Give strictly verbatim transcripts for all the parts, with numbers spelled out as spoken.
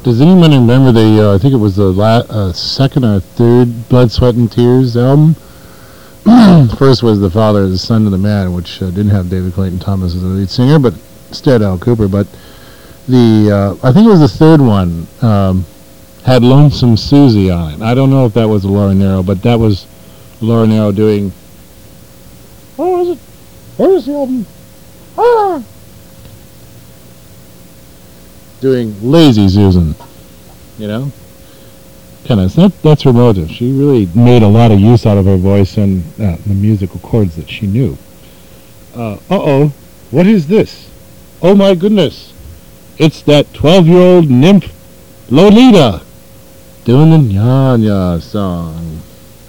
Does anyone remember the, uh, I think it was the la- uh, second or third Blood, Sweat, and Tears album? First was The Father, the Son of the Man, which uh, didn't have David Clayton Thomas as the lead singer, but instead Al Cooper. But the, uh, I think it was the third one, um, had Lonesome Susie on it. I don't know if that was Laura Nyro, but that was Laura Nyro doing, what was it? Where is the album? Ah! Doing Lazy Susan, you know? Kind of, that, that's her motive. She really made a lot of use out of her voice and uh, the musical chords that she knew. Uh, uh-oh, what is this? Oh my goodness, it's that twelve-year-old nymph Lolita doing the Nya-Nya song.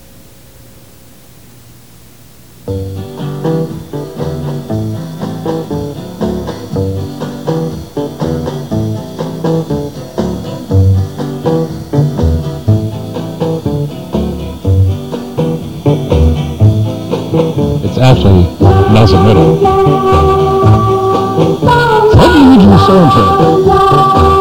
It's actually Nelson Riddle. From the original soundtrack.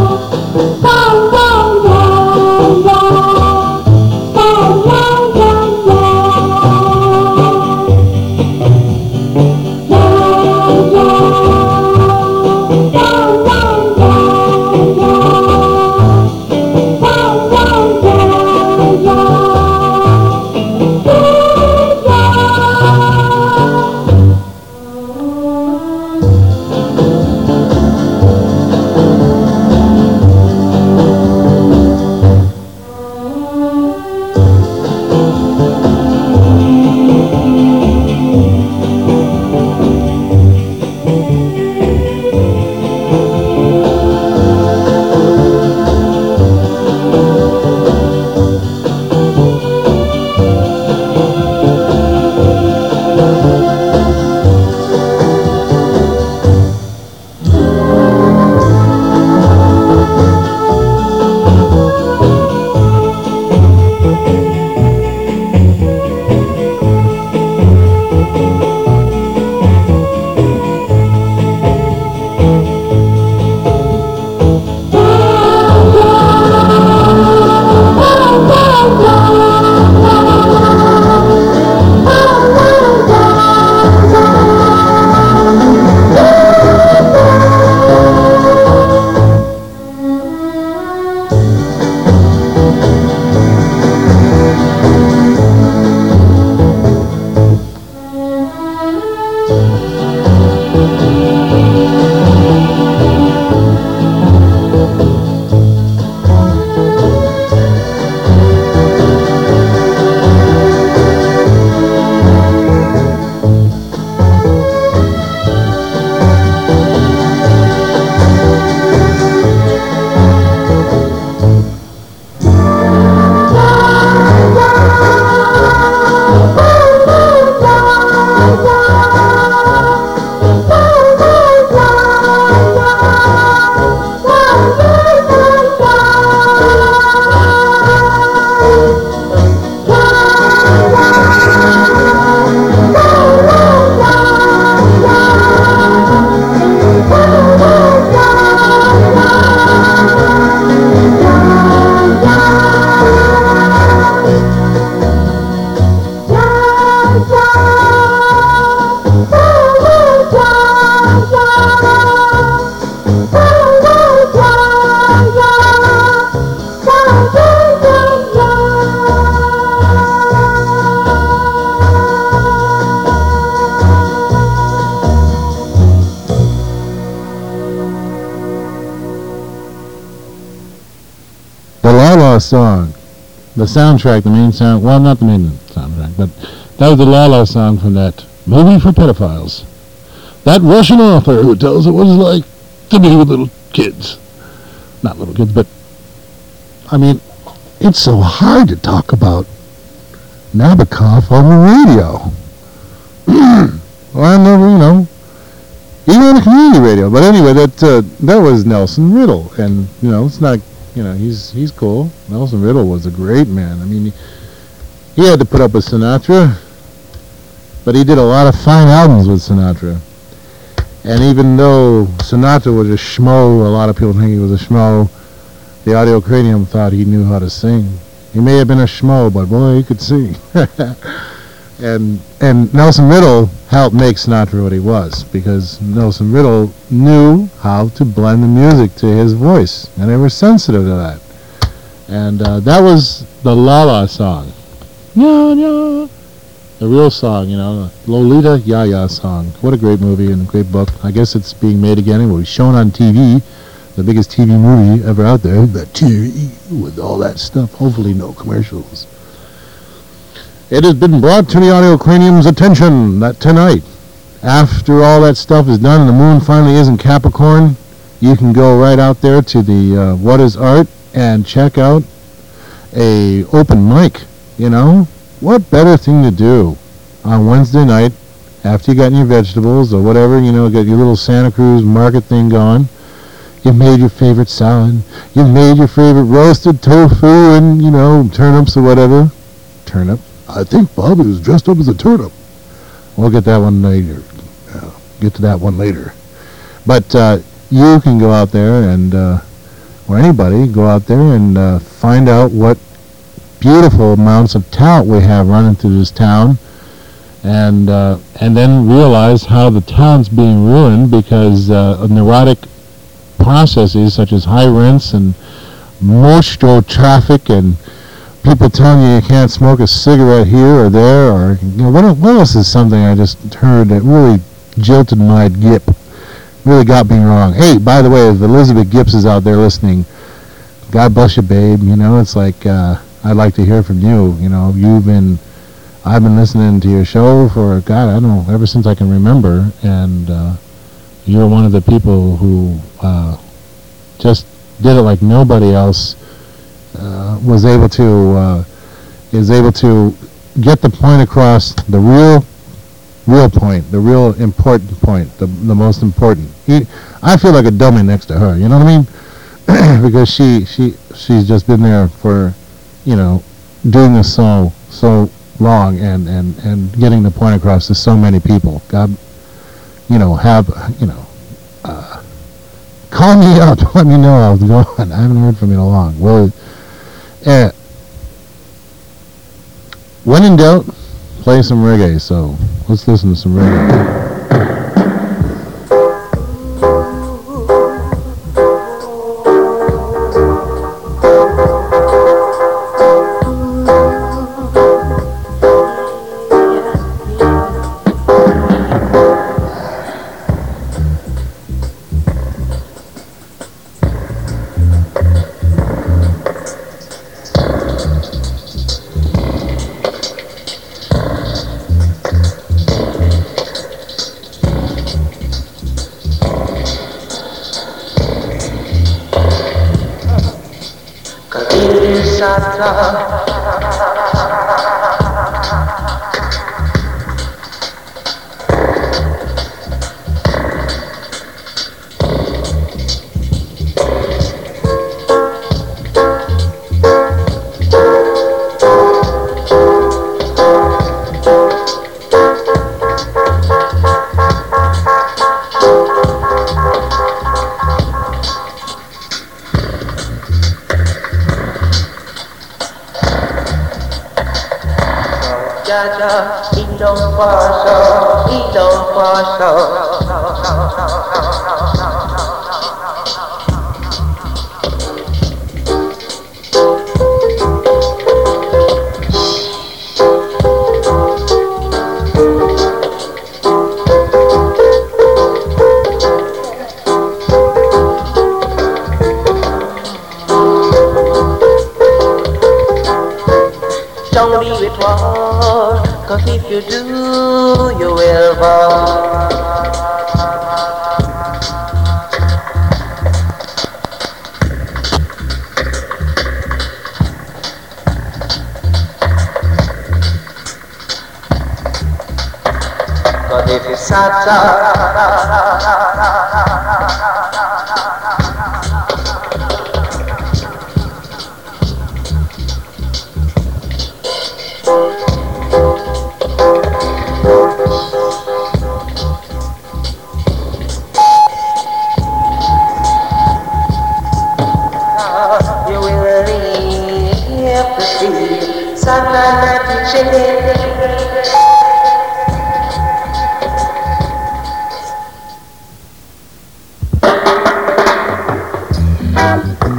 Song, the soundtrack, the main sound, well, not the main soundtrack, but that was the La La song from that movie for pedophiles. That Russian author who tells it what it's like to be with little kids. Not little kids, but, I mean, it's so hard to talk about Nabokov on the radio. Well, I never, you know, even on the community radio. But anyway, that uh, that was Nelson Riddle, and, you know, it's not, you know, he's he's cool. Nelson Riddle was a great man. I mean, he, he had to put up with Sinatra, but he did a lot of fine albums with Sinatra. And even though Sinatra was a schmo, a lot of people think he was a schmo, the Audio Cranium thought he knew how to sing. He may have been a schmo, but boy, he could sing. and and Nelson Riddle helped make Sinatra what he was, because Nelson Riddle knew how to blend the music to his voice, and they were sensitive to that. And uh, that was the La La song. Yeah, yeah. The real song, you know, Lolita Ya Ya song. What a great movie and a great book. I guess it's being made again. It will be shown on T V. The biggest T V movie ever out there. The T V with all that stuff. Hopefully no commercials. It has been brought to the Audio Cranium's attention that tonight, after all that stuff is done and the moon finally is in Capricorn, you can go right out there to the uh, What is Art and check out a open mic, you know? What better thing to do on Wednesday night after you got your vegetables or whatever, you know, got your little Santa Cruz market thing going. You've made your favorite salad. You've made your favorite roasted tofu and, you know, turnips or whatever. Turnip? I think Bobby was dressed up as a turnip. We'll get that one later. Uh, get to that one later. But uh, you can go out there and, uh, or anybody, go out there and uh, find out what beautiful amounts of talent we have running through this town, and uh, and then realize how the town's being ruined because uh, of neurotic processes such as high rents and monstro traffic and people telling you you can't smoke a cigarette here or there, or you know, what, what else is something I just heard that really jilted my gip, really got me wrong. Hey, by the way, if Elizabeth Gibbs is out there listening, God bless you, babe. You know, it's like uh, I'd like to hear from you. You know, you've been, I've been listening to your show for, God, I don't know, ever since I can remember, and uh, you're one of the people who uh, just did it like nobody else uh, was able to, uh, is able to get the point across, the real, real point, the real important point, the the most important. He, I feel like a dummy next to her, you know what I mean? Because she, she, she's just been there for, you know, doing this so, so long and, and, and getting the point across to so many people. God, you know, have, you know, uh, call me up, let me know how it's going. I haven't heard from you in a long. Well, uh, when in doubt, play some reggae, so let's listen to some reggae.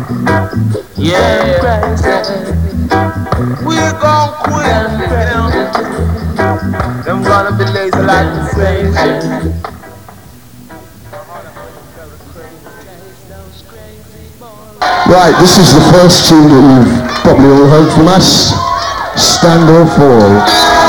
Yeah, we're gon' quit them. Them gonna be lazy like the same. Right, this is the first tune that you've probably all heard from us, Stand or Fall.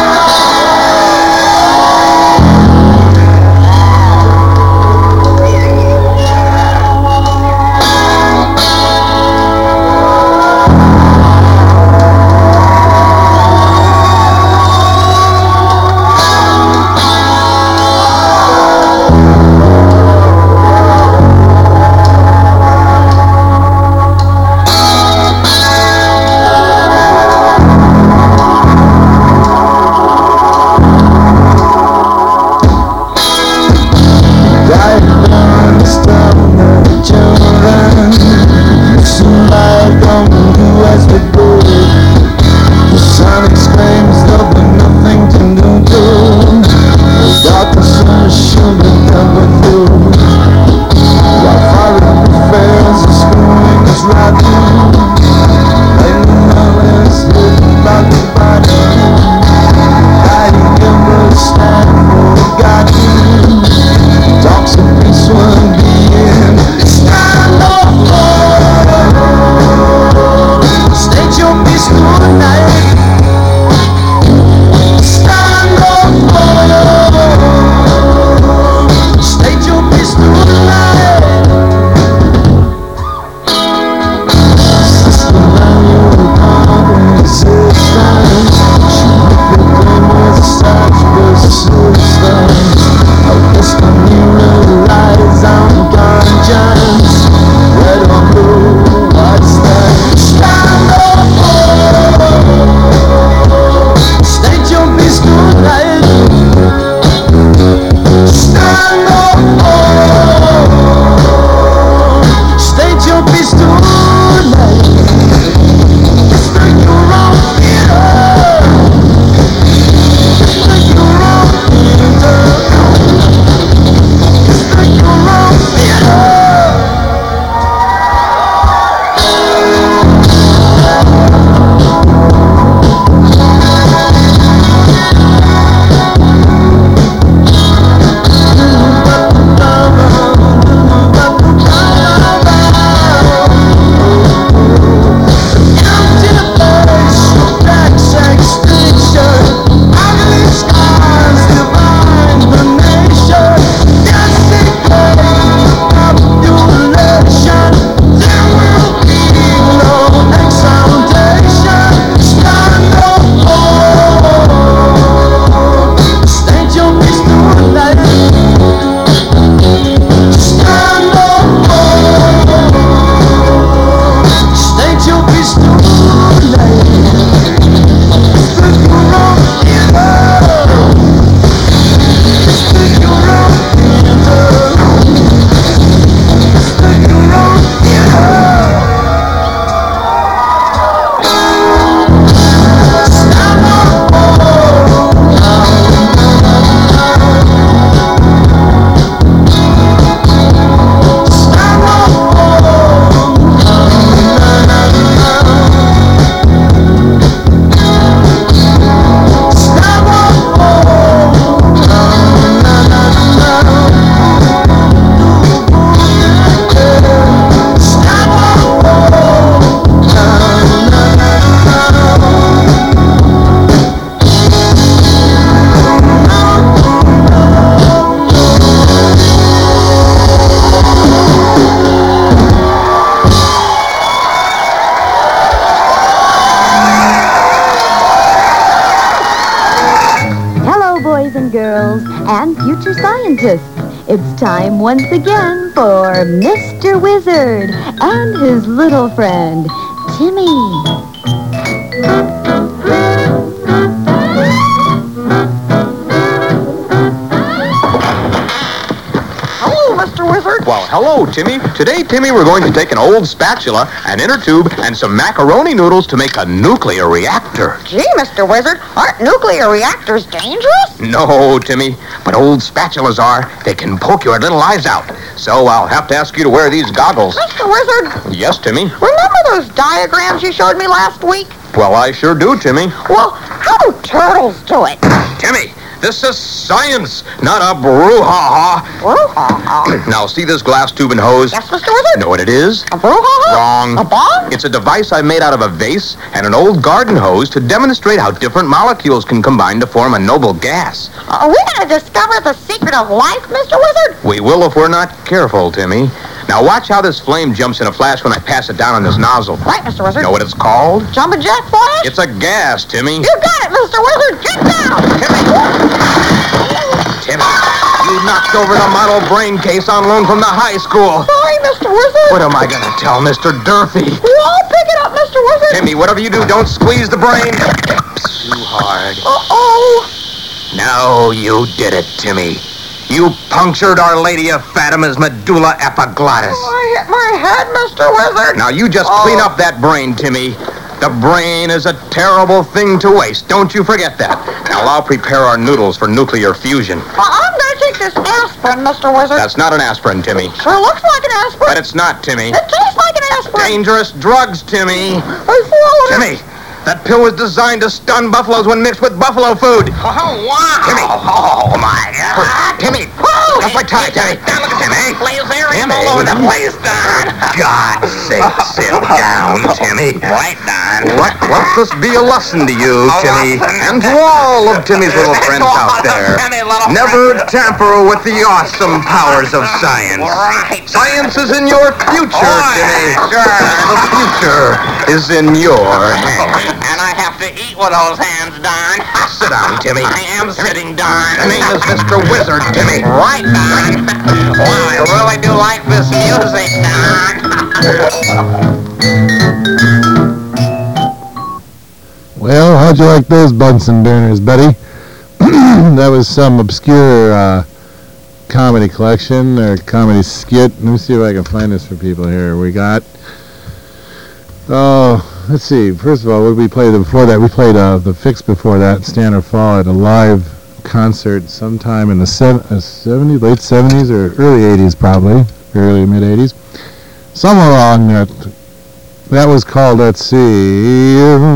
and future scientists. It's time once again for Mister Wizard and his little friend, Timmy. Hello, Mister Wizard. Well, hello, Timmy. Today, Timmy, we're going to take an old spatula, an inner tube, and some macaroni noodles to make a nuclear reactor. Gee, Mister Wizard, aren't nuclear reactors dangerous? No, Timmy, but old spatulas are. They can poke your little eyes out. So I'll have to ask you to wear these goggles. Mister Wizard. Yes, Timmy? Remember those diagrams you showed me last week? Well, I sure do, Timmy. Well, how do turtles do it? Timmy, this is science, not a brouhaha. Brouhaha? Now, see this glass tube and hose? Yes, Mister Wizard? Know what it is? A brouhaha? Wrong. A bong? It's a device I made out of a vase and an old garden hose to demonstrate how different molecules can combine to form a noble gas. Are we going to discover the secret of life, Mister Wizard? We will if we're not careful, Timmy. Now, watch how this flame jumps in a flash when I pass it down on this nozzle. Right, Mister Wizard. Know what it's called? Jumping jack flash? It's a gas, Timmy. You got it, Mister Wizard. Get down. Timmy, you knocked over the model brain case on loan from the high school. Sorry, Mister Wizard. What am I going to tell Mister Durfee? Well, pick it up, Mister Wizard. Timmy, whatever you do, don't squeeze the brain too hard. Uh-oh. No, you did it, Timmy. You punctured Our Lady of Fatima's medulla epiglottis. I hit my head, Mister Wizard. Now, you just Oh. clean up that brain, Timmy. The brain is a terrible thing to waste. Don't you forget that. Now, I'll prepare our noodles for nuclear fusion. Well, I'm going to take this aspirin, Mister Wizard. That's not an aspirin, Timmy. Sure looks like an aspirin. But it's not, Timmy. It tastes like an aspirin. Dangerous drugs, Timmy. I swallowed it. Timmy, that pill was designed to stun buffaloes when mixed with buffalo food. Oh, wow. Timmy. Oh, my God. Timmy. Oh, That's my tie, Timmy. Now look at Timmy. Blaze there Timmy. all over the place, Don. God's sake, sit down, Timmy. Right, Don. Let, let this be a lesson to you, A Timmy, lesson? and to all of Timmy's little friends out there. Timmy, little Never friends. tamper with the awesome powers of science. Right. Science is in your future, Oh, Timmy. sure. The future is in your hands. And I have to eat with those hands, Don. Sit down, Timmy. I am sitting, Don. My name is Mister Wizard, Timmy. Right, Don. Wow, I really do like this music, Don. Well, how'd you like those Bunsen burners, buddy? That was some obscure uh, comedy collection or comedy skit. Let me see if I can find this for people here. We got... Oh, let's see. First of all, what did we play before that? We played uh, the Fix before that, Stand or Fall, at a live concert sometime in the sev- uh, seventies, late seventies or early eighties probably, early mid eighties. Somewhere along that. That was called, let's see,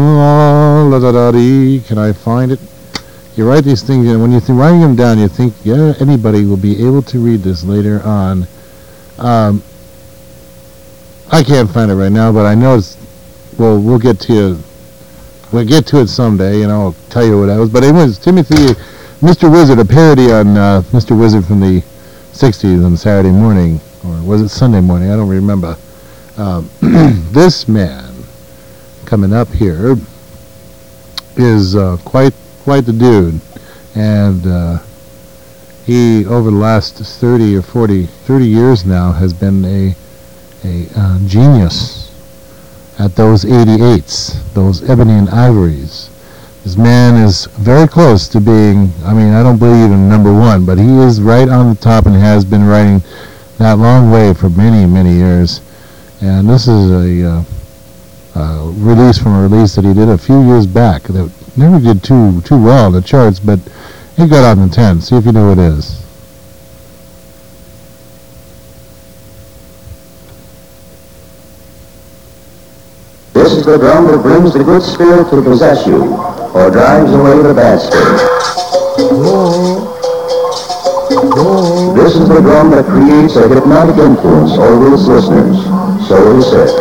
can I find it? You write these things, and when you th- writing them down, you think, yeah, anybody will be able to read this later on. Um, I can't find it right now, but I know it's, well, we'll get to you, we'll get to it someday, and I'll tell you what that was. But it was Timothy, Mister Wizard, a parody on uh, Mister Wizard from the sixties on Saturday morning, or was it Sunday morning? I don't remember. Um, this man coming up here is uh, quite quite the dude, and uh, he over the last thirty or forty, thirty years now has been a a uh, genius at those eighty-eights, those ebony and ivories. This man is very close to being, I mean, I don't believe in number one, but he is right on the top and has been writing that long way for many, many years. And this is a uh, uh, release from a release that he did a few years back that never did too too well in the charts, but it got on the ten. See if you know what it is. This is the drum that brings the good spirit to possess you, or drives away the bad spirit. This is the drum that creates a hypnotic influence over its listeners. So it is said.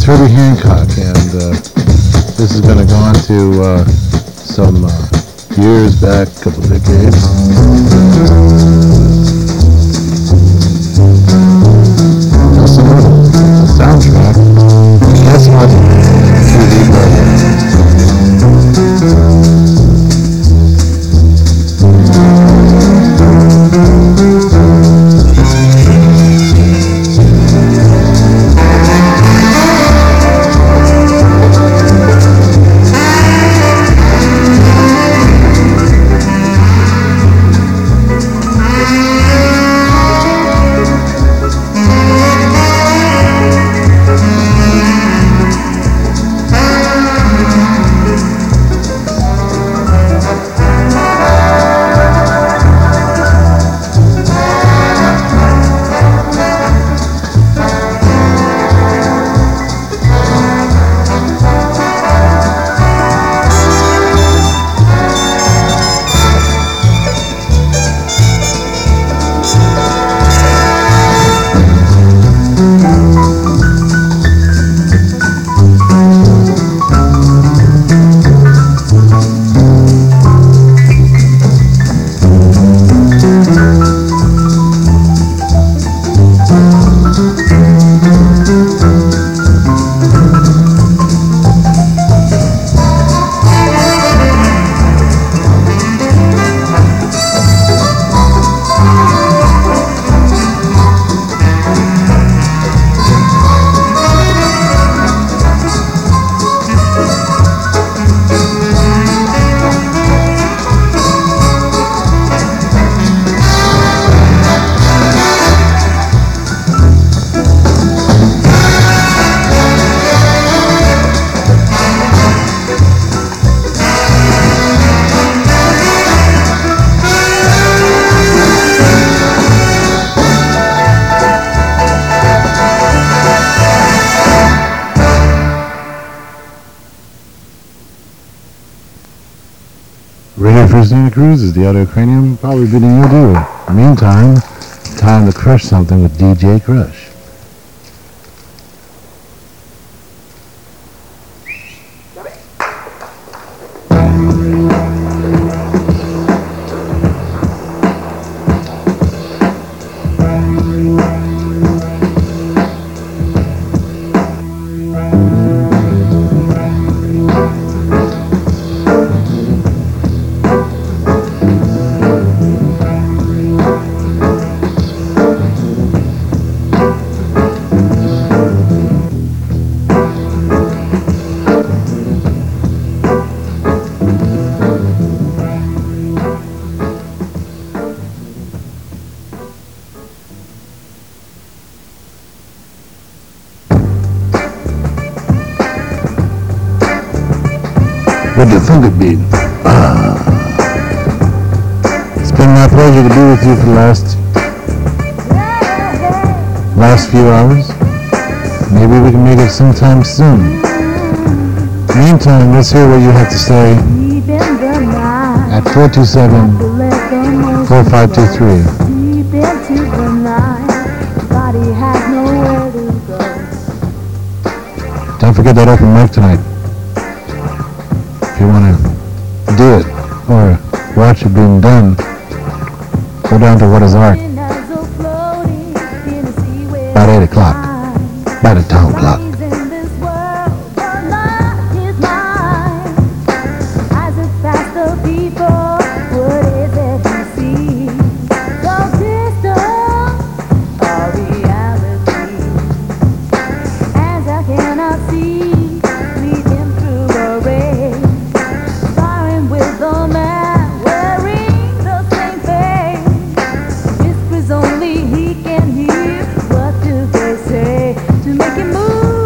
Herbie Hancock, and uh, this is going to go on to uh, some uh, years back, a couple of decades. Just a soundtrack. Guess what? T V program. Radio for Santa Cruz is the Audio Cranium, probably bidding you adieu. Meantime, time to crush something with D J Crush. What do you think it'd be? Ah. It's been my pleasure to be with you for the last last few hours. Maybe we can make it sometime soon. Meantime, let's hear what you have to say at four two seven, four five two three. Don't forget that open mic tonight. If you want to do it or watch it being done, go down to What Is Art about eight o'clock, by the town clock. Only he can hear. What do they say to make him move?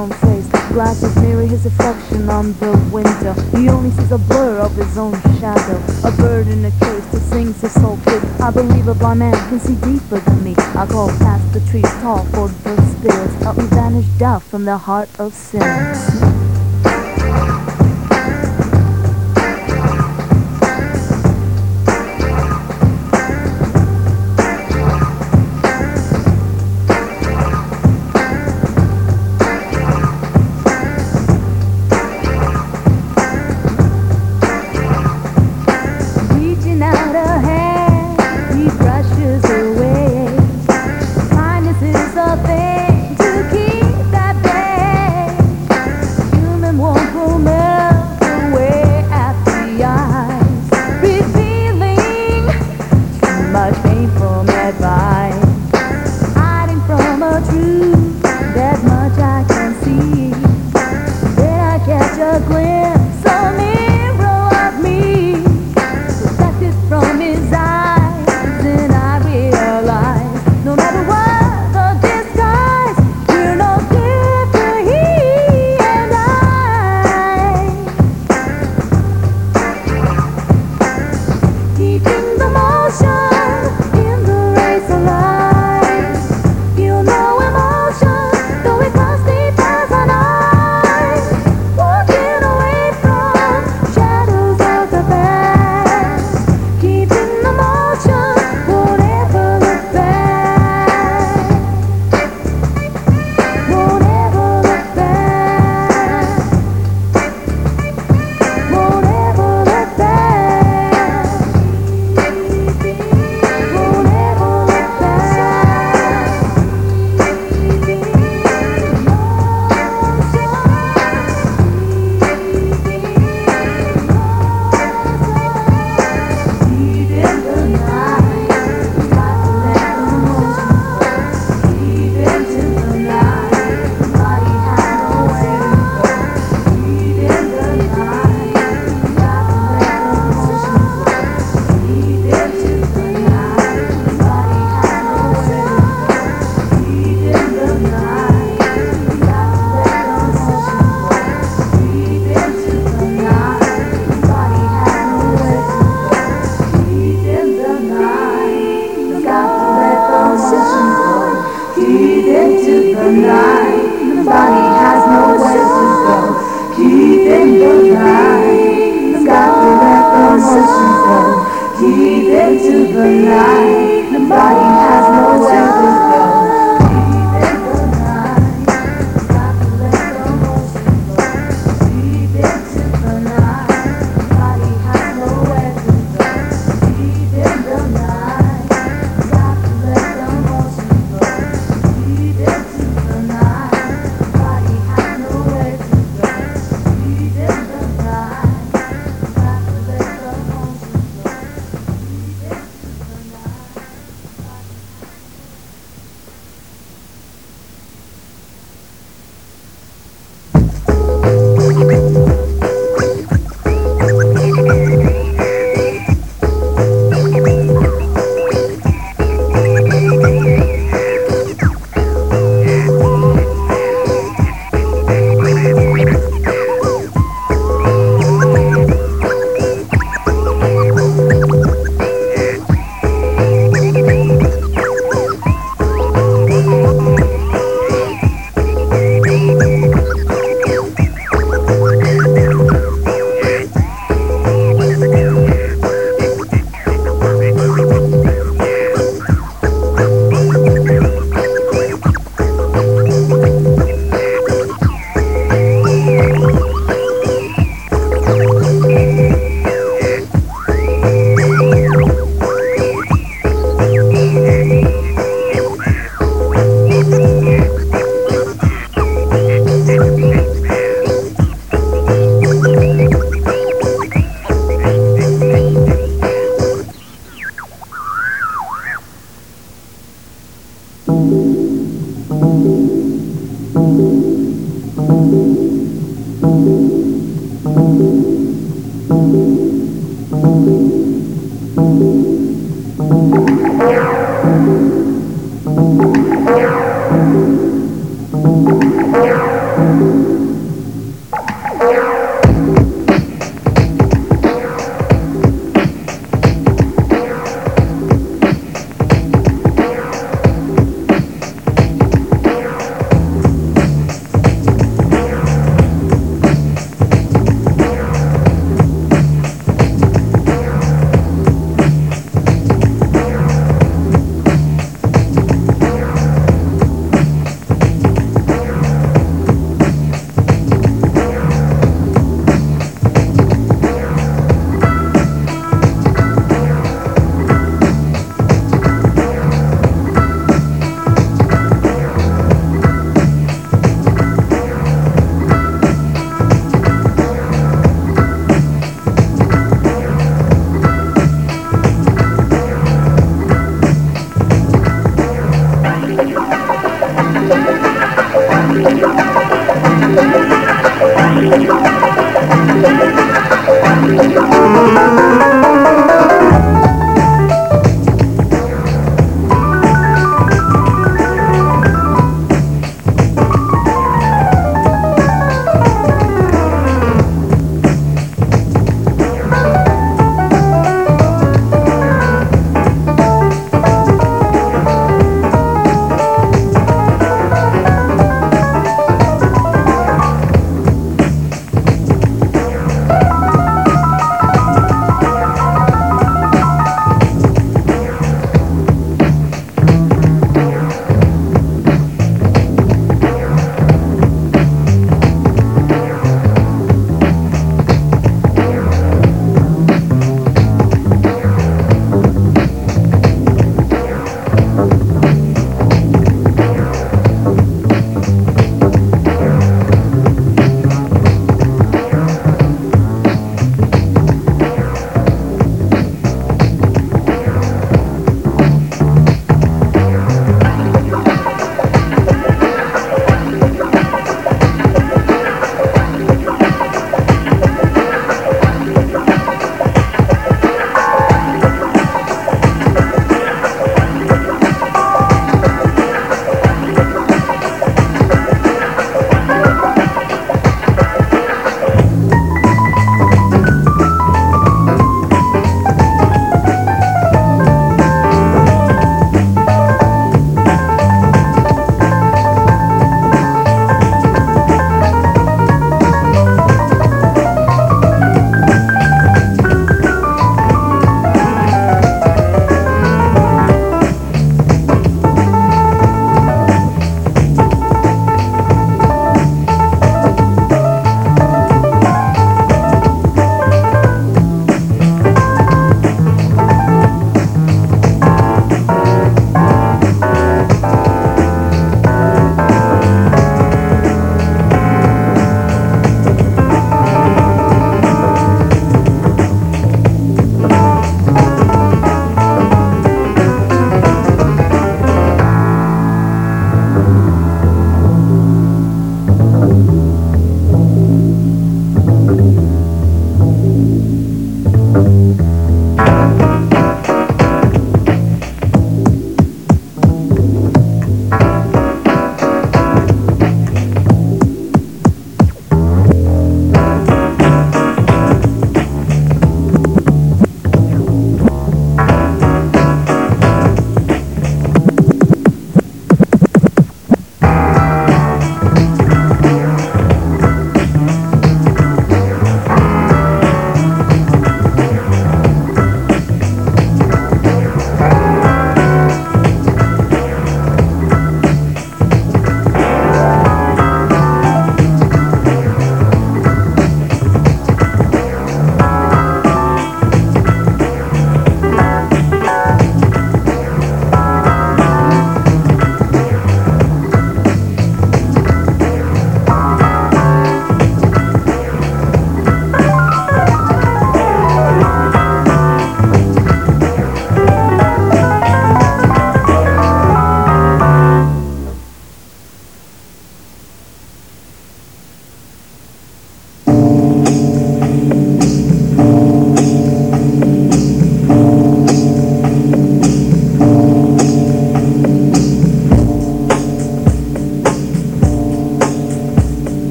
own face. Glasses mirror his reflection on the window. He only sees a blur of his own shadow. A bird in a cage that sings his soul kid. I believe a blind man can see deeper than me. I call past the trees tall for the spirits. Help me banish doubt from the heart of sinners.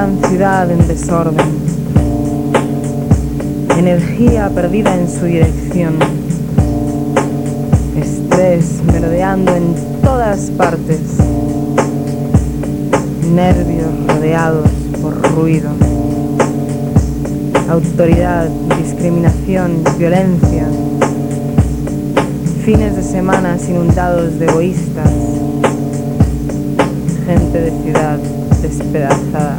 gran ciudad en desorden, energía perdida en su dirección, estrés merodeando en todas partes, nervios rodeados por ruido, autoridad, discriminación, violencia, fines de semana inundados de egoístas, gente de ciudad despedazada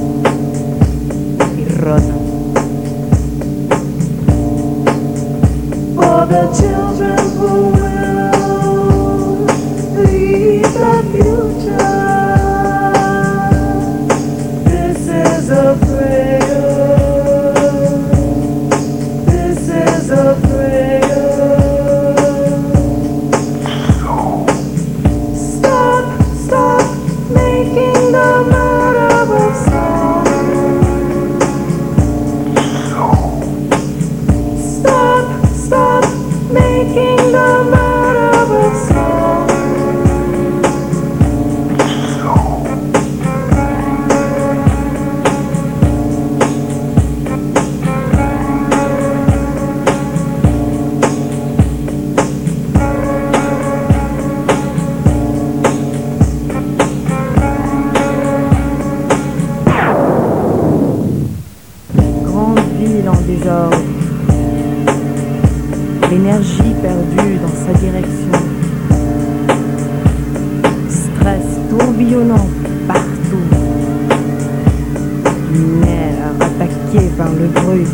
y rota. For the children who will lead the future, this is a prayer, this is a prayer. Stop, stop making the murder of song. Stop, stop making the murder of song. Grande ville en désordre, l'énergie perdue dans sa direction, stress tourbillonnant partout, nerfs attaqués par le bruit,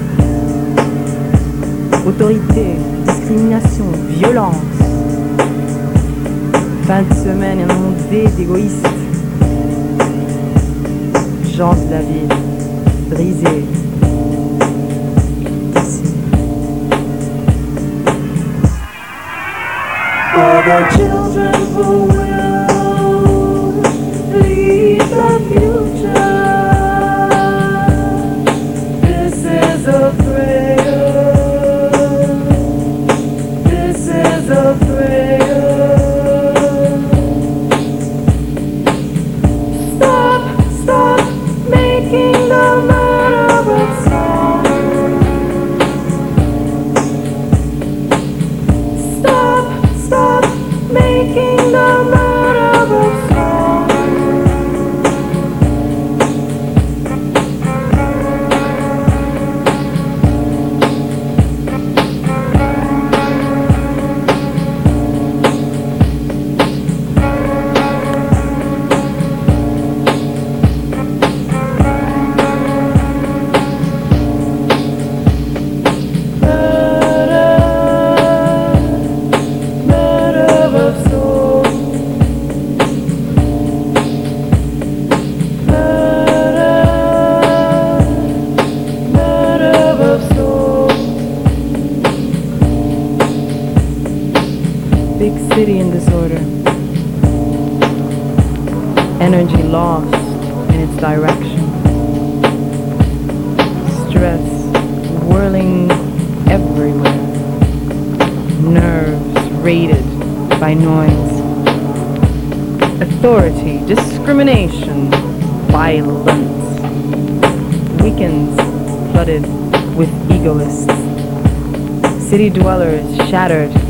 autorité, discrimination, violence, fin de semaine inondée d'égoïstes, gens de la ville, brisés, cassés. For the children who will lead the future, this is a prayer, this is a prayer. Stop, stop making the murder of song. Stop, stop making the murder of song. Big city in disorder, energy lost in its direction, stress whirling everywhere, nerves raided by noise, authority, discrimination, violence, weekends flooded with egoists, city dwellers shattered